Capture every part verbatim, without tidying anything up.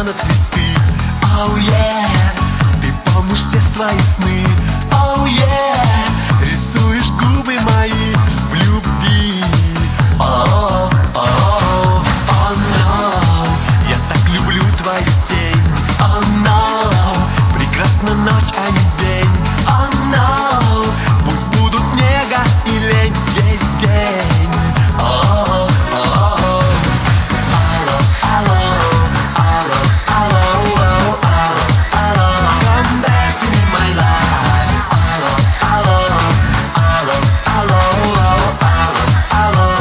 на цветы. Oh yeah, ты помнишь все свои сны. Oh yeah, рисуешь губы мои в любви. Oh, oh, oh, oh no, я так люблю твою тень. Oh no, прекрасна ночь, а не день. Oh no, пусть будут нега и лень весь день. Oh, oh, oh. Алло, алло, алло, алло, алло, алло, come back to me, my love. Алло, алло, алло, алло, алло, алло.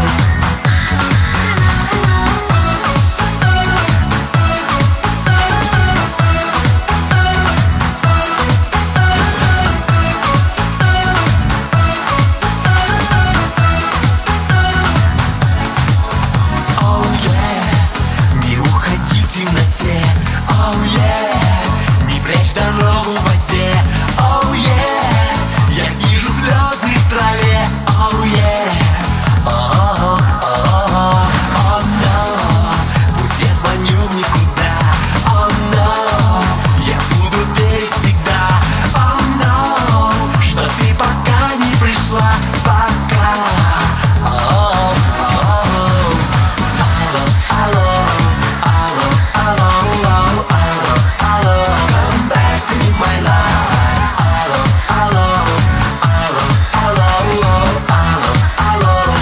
Oh yeah, не уходи в темноте. Oh yeah, не прячь дорогу в воде. Oh yeah, я вижу слезы в траве. Oh yeah, oh, oh, oh, oh no, пусть я звоню в никуда. Oh no, я буду верить всегда. Oh no, что ты пока не пришла, пока. Oh, oh, oh. Алло, алло, алло, алло, алло, come back to me, my love. Алло, алло, алло, алло, алло, алло.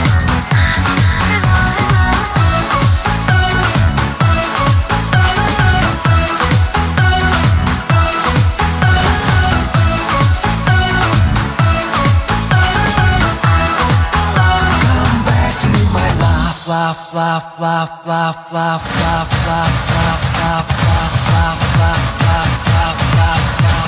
Come back to me, my love, love, love, love, love, love, love, love, love, love, love, love, love, love, love, love.